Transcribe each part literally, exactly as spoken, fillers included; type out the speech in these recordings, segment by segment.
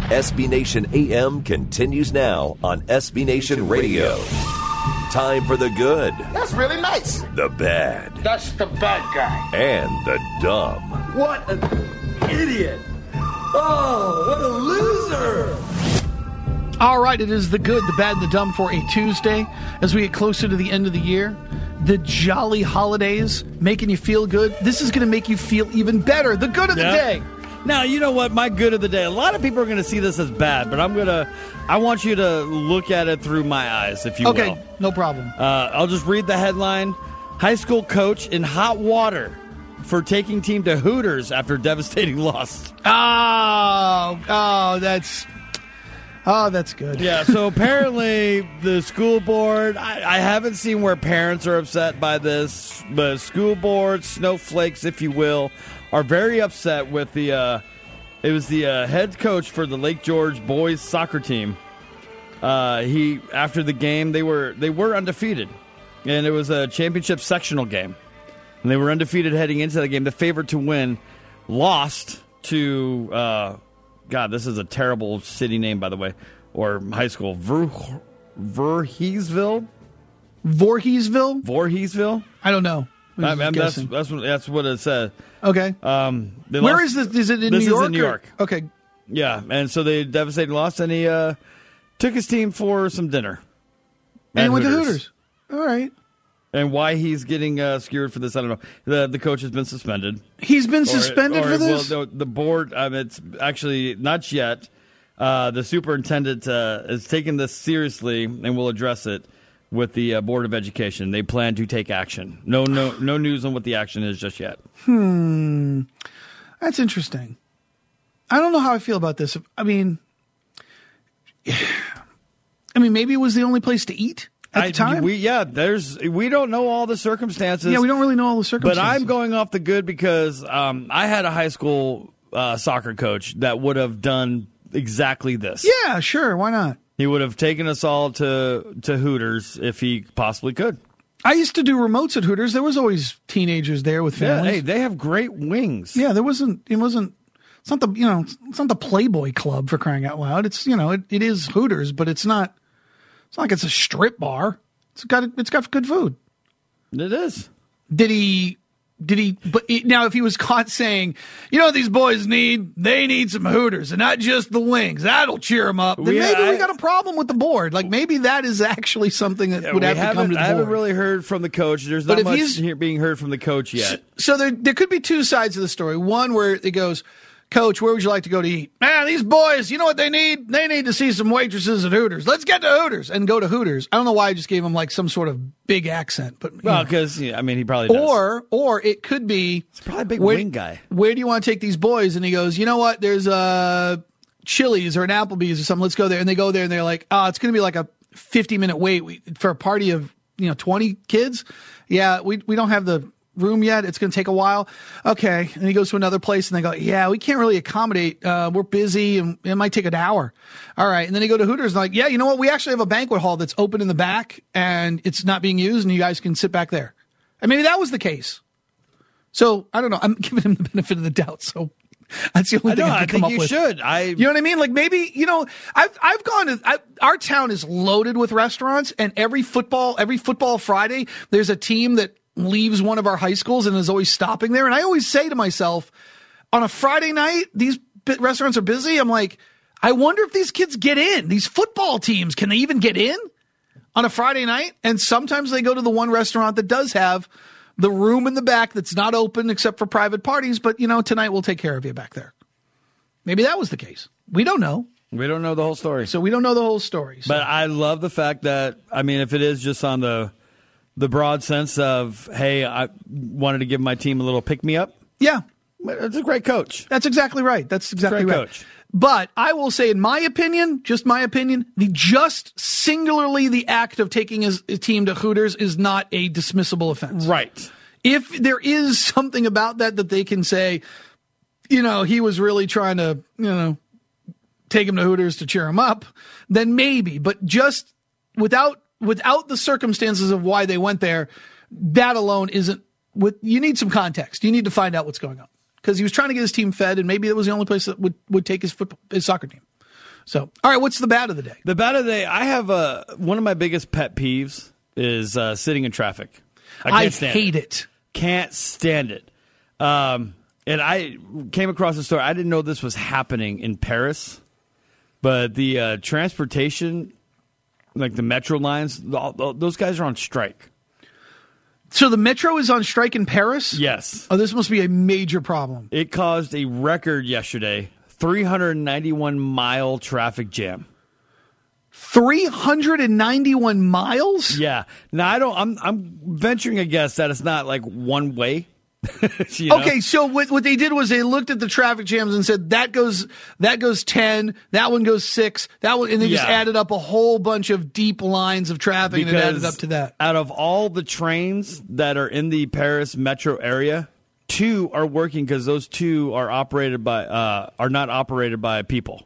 S B Nation A M continues now on S B Nation Radio. Time for the good. That's really nice. The bad. That's the bad guy. And the dumb. What an idiot. Oh, what a loser. All right, it is the good, the bad, and the dumb for a Tuesday. As we get closer to the end of the year, the jolly holidays making you feel good. This is going to make you feel even better. The good of yep. the day. Now, you know what? My good of the day. A lot of people are going to see this as bad, but I'm going to, I want you to look at it through my eyes, if you okay, will. Okay, no problem. Uh, I'll just read the headline. High school coach in hot water for taking team to Hooters after devastating loss. Oh, oh, that's... Oh, that's good. Yeah, so apparently the school board, I, I haven't seen where parents are upset by this, but school board, snowflakes, if you will, are very upset with the, uh, it was the uh, head coach for the Lake George boys soccer team. Uh, he, after the game, they were they were undefeated, and it was a championship sectional game. And they were undefeated heading into the game. The favorite to win lost to... Uh, God, this is a terrible city name, by the way, or high school. Ver, Voorheesville? Voorheesville? Voorheesville? I don't know. I mean, that's, that's, what, that's what it said. Okay. Um, Where lost, is this? Is it in this New York? This is in New York. Or? Okay. Yeah, and so they devastated loss, and he uh, took his team for some dinner. And he went to Hooters. All right. And why he's getting uh, skewered for this, I don't know. The the coach has been suspended. He's been or, suspended or, for this? Well, the, the board, um, it's actually not yet. Uh, the superintendent uh, has taken this seriously and will address it with the uh, Board of Education. They plan to take action. No, no, no news on what the action is just yet. Hmm, that's interesting. I don't know how I feel about this. I mean, I mean, maybe it was the only place to eat. At the time? I, we, yeah, there's. We don't know all the circumstances. Yeah, we don't really know all the circumstances. But I'm going off the good because um, I had a high school uh, soccer coach that would have done exactly this. Yeah, sure. Why not? He would have taken us all to, to Hooters if he possibly could. I used to do remotes at Hooters. There was always teenagers there with families. Yeah, hey, they have great wings. Yeah, there wasn't. It wasn't. It's not the you know. It's not the Playboy Club for crying out loud. It's you know. It, it is Hooters, but it's not. It's not like it's a strip bar. It's got it's got good food. It is. Did he? Did he? But he, now, if he was caught saying, "You know what these boys need? They need some Hooters, and not just the wings. That'll cheer them up." Then yeah, maybe I, we got a problem with the board. Like maybe that is actually something that yeah, would have to come to the I board. haven't really heard from the coach. There's but not if much he's, here being heard from the coach yet. So, so there, there could be two sides of the story. One where it goes, "Coach, where would you like to go to eat?" Man, these boys, you know what they need? They need to see some waitresses at Hooters. Let's get to Hooters and go to Hooters. I don't know why I just gave him like some sort of big accent, but well, because yeah, I mean, he probably does. Or, or it could be it's probably a big where, wing guy. Where do you want to take these boys? And he goes, you know what? There's a Chili's or an Applebee's or something. Let's go there. And they go there and they're like, oh, it's going to be like a fifty minute wait for a party of you know twenty kids. Yeah, we we don't have the room yet. It's going to take a while. Okay. And he goes to another place and they go, yeah, we can't really accommodate. Uh, we're busy and it might take an hour. All right. And then they go to Hooters and like, yeah, you know what? We actually have a banquet hall that's open in the back and it's not being used and you guys can sit back there. And maybe that was the case. So I don't know. I'm giving him the benefit of the doubt. So that's the only I thing know, I I can come think up you with. should. I, you know what I mean? Like maybe, you know, I've, I've gone to, I, our town is loaded with restaurants and every football, every football Friday, there's a team that leaves one of our high schools and is always stopping there. And I always say to myself, on a Friday night, these restaurants are busy. I'm like, I wonder if these kids get in. These football teams, can they even get in on a Friday night? And sometimes they go to the one restaurant that does have the room in the back that's not open except for private parties. But, you know, tonight we'll take care of you back there. Maybe that was the case. We don't know. We don't know the whole story. So we don't know the whole story. So. But I love the fact that, I mean, if it is just on the the broad sense of, hey, I wanted to give my team a little pick-me-up. Yeah. It's a great coach. That's exactly right. That's exactly great right. Coach. But I will say, in my opinion, just my opinion, the just singularly the act of taking his team to Hooters is not a dismissible offense. Right. If there is something about that that they can say, you know, he was really trying to, you know, take him to Hooters to cheer him up, then maybe. But just without without the circumstances of why they went there, that alone isn't. With you need some context. You need to find out what's going on because he was trying to get his team fed, and maybe it was the only place that would, would take his football, his soccer team. So, all right, what's the bad of the day? The bad of the day, I have uh, one of my biggest pet peeves is uh, sitting in traffic. I, can't I stand hate it. it. Can't stand it. Um, and I came across a story. I didn't know this was happening in Paris, but the uh, transportation, like the metro lines, all, those guys are on strike. So the metro is on strike in Paris? Yes. Oh, this must be a major problem. It caused a record yesterday, three hundred ninety-one mile traffic jam. three hundred ninety-one miles? Yeah. Now I don't. I'm. I'm venturing a guess that it's not like one way. You know? Okay, so what what they did was they looked at the traffic jams and said that goes that goes ten, that one goes six, that one, and they just Yeah. added up a whole bunch of deep lines of traffic and it added up to that. Out of all the trains that are in the Paris metro area, two are working because those two are operated by uh, are not operated by people.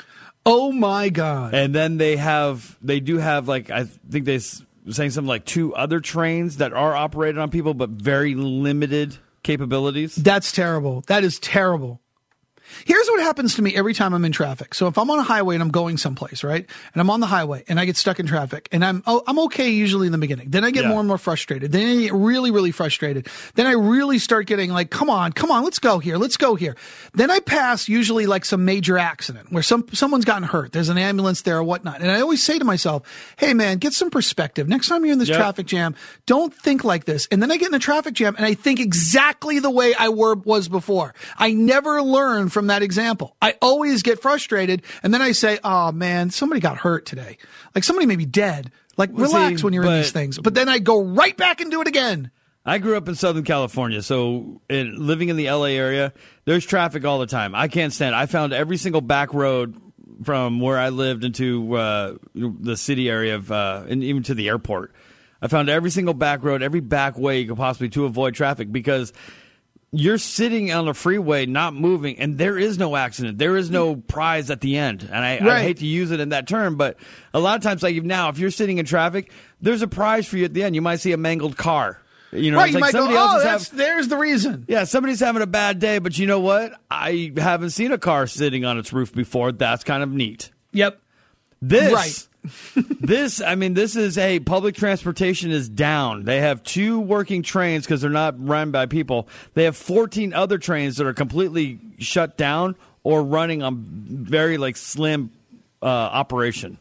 Oh my God! And then they have they do have like I think they s- saying something like two other trains that are operated on people, but very limited capabilities. That's terrible. That is terrible. Here's what happens to me every time I'm in traffic. So if I'm on a highway and I'm going someplace, right? And I'm on the highway and I get stuck in traffic and I'm oh, I'm okay usually in the beginning. Then I get Yeah. more and more frustrated. Then I get really, really frustrated. Then I really start getting like, come on, come on, let's go here. Let's go here. Then I pass usually like some major accident where some someone's gotten hurt. There's an ambulance there or whatnot. And I always say to myself, hey man, get some perspective. Next time you're in this Yep. traffic jam, don't think like this. And then I get in a traffic jam and I think exactly the way I were, was before. I never learn from that example. I always get frustrated, and then I say, oh, man, somebody got hurt today. Like, somebody may be dead. Like, Well, relax see, when you're in but- these things. But then I go right back and do it again. I grew up in Southern California, so in, living in the L A area, there's traffic all the time. I can't stand it. I found every single back road from where I lived into uh, the city area of, uh, and even to the airport. I found every single back road, every back way you could possibly to avoid traffic because you're sitting on the freeway, not moving, and there is no accident. There is no prize at the end. And I, Right. I hate to use it in that term, but a lot of times, like now, if you're sitting in traffic, there's a prize for you at the end. You might see a mangled car. You know, Right, it's you like might go, somebody else oh, is that's, having, there's the reason. yeah, somebody's having a bad day, but you know what? I haven't seen a car sitting on its roof before. That's kind of neat. Yep. This, Right. this, I mean, this is a public transportation is down. They have two working trains because they're not run by people. They have fourteen other trains that are completely shut down or running on very like slim uh, operation.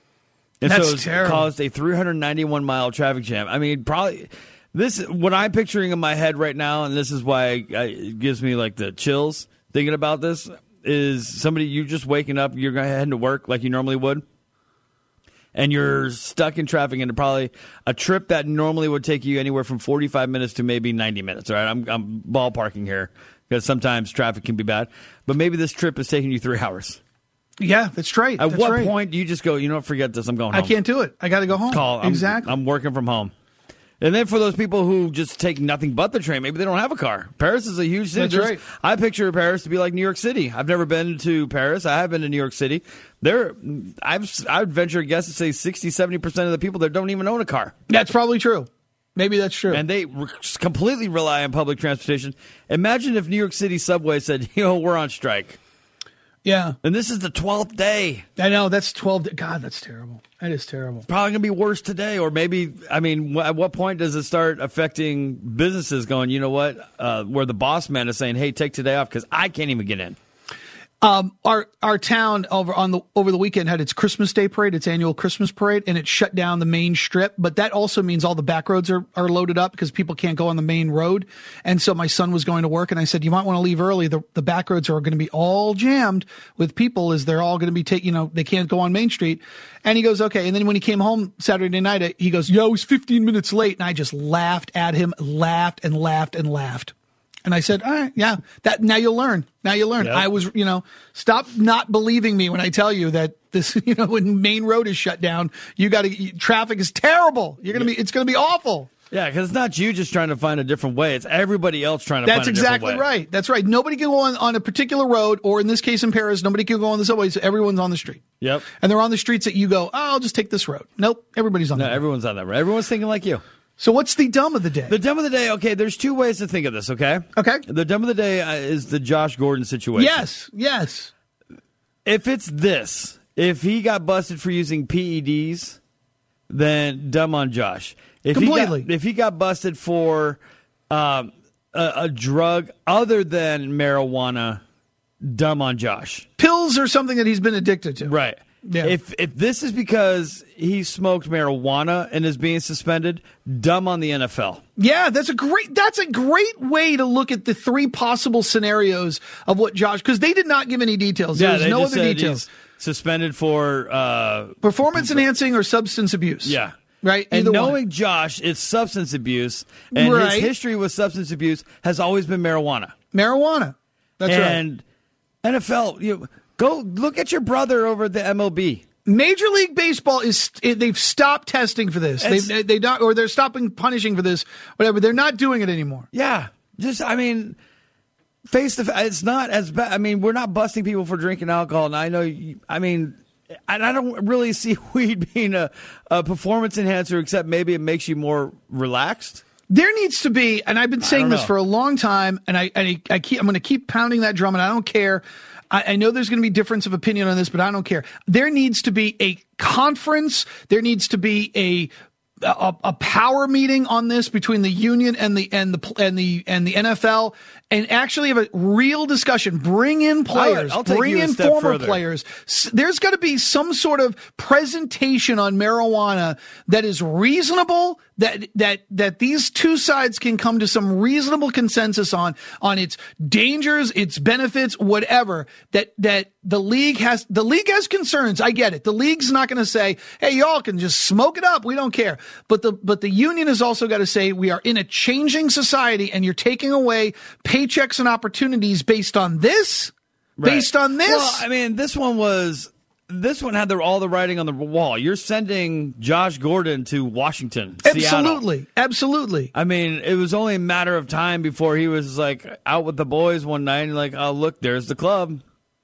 And That's so it's terrible. caused a three hundred ninety-one mile traffic jam. I mean, probably this what I'm picturing in my head right now, and this is why I, I, it gives me like the chills thinking about this. Is somebody you just waking up, you're going to head to work like you normally would, and you're stuck in traffic, and probably a trip that normally would take you anywhere from forty-five minutes to maybe ninety minutes. All right, I'm, I'm ballparking here because sometimes traffic can be bad, but maybe this trip is taking you three hours. Yeah, that's right. At That's what right. point do you just go, you know what, forget this, I'm going I home? can't do it. I got to go home. Call. I'm, exactly. I'm working from home. And then for those people who just take nothing but the train, maybe they don't have a car. Paris is a huge city. That's There's- right. I picture Paris to be like New York City. I've never been to Paris. I have been to New York City. There, I've, I would venture a guess to say sixty, seventy percent of the people there don't even own a car. That's probably true. Maybe that's true. And they re- completely rely on public transportation. Imagine if New York City subway said, you know, we're on strike. yeah. And this is the twelfth day. I know. That's twelve. da- God, that's terrible. That is terrible. Probably going to be worse today, or maybe, I mean, wh- at what point does it start affecting businesses going, you know what, uh, where the boss man is saying, hey, take today off because I can't even get in? Um, our our town over on the over the weekend had its Christmas Day parade, its annual Christmas parade, and it shut down the main strip. But that also means all the back roads are, are loaded up because people can't go on the main road. And so my son was going to work, and I said, "You might want to leave early. The the back roads are going to be all jammed with people, as they're all going to be taking. You know, they can't go on Main Street." And he goes, "Okay." And then when he came home Saturday night, he goes, "Yo, I was fifteen minutes late," and I just laughed at him, laughed and laughed and laughed. And I said, all right, yeah, that now you'll learn. Now you learn. Yep. I was, you know, stop not believing me when I tell you that this, you know, when Main Road is shut down, you got to, traffic is terrible. You're going to be, it's going to be awful. Yeah, because it's not you just trying to find a different way. It's everybody else trying to That's find a exactly different way. right. That's right. Nobody can go on, on a particular road, or in this case in Paris, nobody can go on the subway. So everyone's on the street. Yep. And they're on the streets that you go, oh, I'll just take this road. Nope. Everybody's on No, the road. everyone's on that road. Everyone's thinking like you. So what's the dumb of the day? The dumb of the day, okay, there's two ways to think of this, okay? Okay. The dumb of the day uh, is the Josh Gordon situation. yes. Yes. If it's this, if he got busted for using P E Ds, then dumb on Josh. If Completely. He got, if he got busted for um, a, a drug other than marijuana, dumb on Josh. Pills or something that he's been addicted to. Right. Yeah. If if this is because he smoked marijuana and is being suspended, dumb on the N F L. Yeah, that's a great that's a great way to look at the three possible scenarios of what Josh, because they did not give any details. Yeah, There's they no just other said details. he's suspended for uh, Performance enhancing or substance abuse. yeah. Right. And Either knowing one. Josh, it's substance abuse, and Right. his history with substance abuse has always been marijuana. Marijuana. That's and N F L, you go look at your brother over at the M L B. right. Major League Baseball is they've stopped testing for this. It's- They they not or they're stopping punishing for this. Whatever. They're not doing it anymore. Yeah, just I mean, face the. It's not as bad. I mean, we're not busting people for drinking alcohol, and I know. You, I mean, and I don't really see weed being a, a performance enhancer, except maybe it makes you more relaxed. There needs to be, and I've been saying don't this know. for a long time, and I, I, I keep, I'm going to keep pounding that drum, and I don't care. I, I know there's going to be difference of opinion on this, but I don't care. There needs to be a conference. There needs to be a a, a power meeting on this between the union and the and the and the and the N F L, and actually have a real discussion. Bring in players. I'll take bring you a in step former further. players. S- There's got to be some sort of presentation on marijuana that is reasonable. That that that these two sides can come to some reasonable consensus on on its dangers, its benefits, whatever. That that the league has the league has concerns. I get it. The league's not going to say, "Hey, y'all can just smoke it up. We don't care." But the but the union has also got to say, "We are in a changing society, and you're taking away paychecks and opportunities based on this." Right. Based on this, Well, I mean, this one was. This one had the, all the writing on the wall. You're sending Josh Gordon to Washington, Seattle. absolutely, absolutely. I mean, it was only a matter of time before he was like out with the boys one night and like, oh, look, there's the club.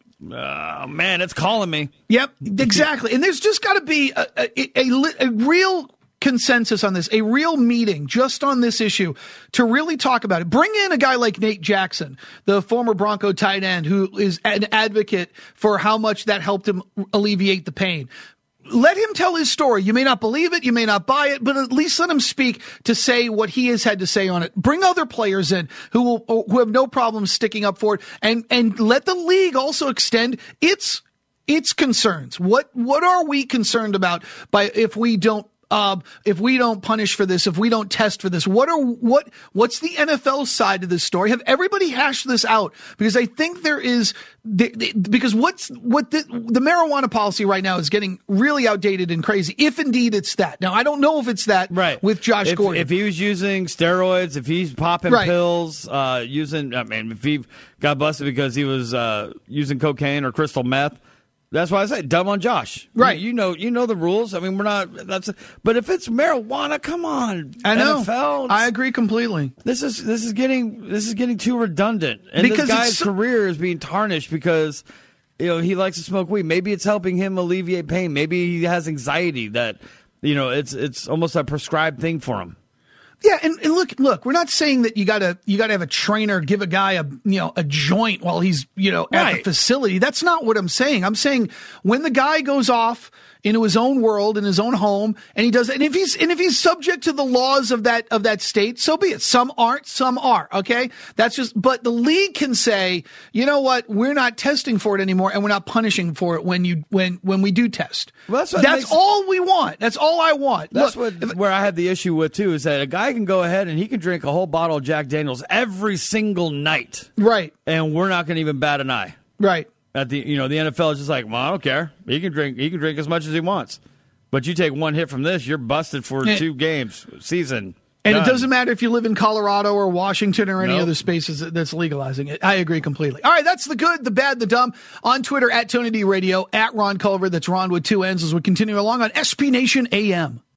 Oh, man, it's calling me. Yep, exactly. And there's just got to be a, a, a, li- a real consensus on this, a real meeting just on this issue to really talk about it. Bring in a guy like Nate Jackson, the former Bronco tight end, who is an advocate for how much that helped him alleviate the pain. Let him tell his story. You may not believe it, you may not buy it, but at least let him speak to say what he has had to say on it. Bring other players in who will, who have no problem sticking up for it, and and let the league also extend its its concerns. What what are we concerned about by if we don't Um, if we don't punish for this, if we don't test for this? What are what what's the N F L side of this story? Have everybody hashed this out? Because I think there is the, the, because what's what the, the marijuana policy right now is getting really outdated and crazy. If indeed it's that. Now I don't know if it's that Right. with Josh if, Gordon. If he was using steroids, if he's popping Right. pills, uh, using, I mean, if he got busted because he was uh, using cocaine or crystal meth. That's why I say dumb on Josh. Right. You, you know, you know the rules. I mean, we're not. That's. But if it's marijuana, come on. I know. N F L, I agree completely. This is this is getting this is getting too redundant, and Because this guy's it's so- career is being tarnished because you know he likes to smoke weed. Maybe it's helping him alleviate pain. Maybe he has anxiety that you know it's it's almost a prescribed thing for him. Yeah, and, and look, look, we're not saying that you gotta you gotta have a trainer give a guy a you know a joint while he's you know at Right. the facility. That's not what I'm saying. I'm saying when the guy goes off into his own world, in his own home, and he does it, and if he's and if he's subject to the laws of that of that state, so be it. Some aren't, some are. Okay, that's just. But the league can say, you know what, we're not testing for it anymore, and we're not punishing for it when you when when we do test. Well, that's what that's makes- all we want. That's all I want. That's Look, what where I have the issue with too is that a guy can go ahead and he can drink a whole bottle of Jack Daniels every single night, right, and we're not going to even bat an eye. right. At the you know the N F L is just like, well, I don't care. He can drink. He can drink as much as he wants. But you take one hit from this, you're busted for Yeah. two games season. And Done. it doesn't matter if you live in Colorado or Washington or any Nope. other spaces that's legalizing it. I agree completely. All right, that's the good, the bad, the dumb. On Twitter, at Tony D Radio, at Ron Culver. That's Ron with two N's as we continue along on S B Nation A M.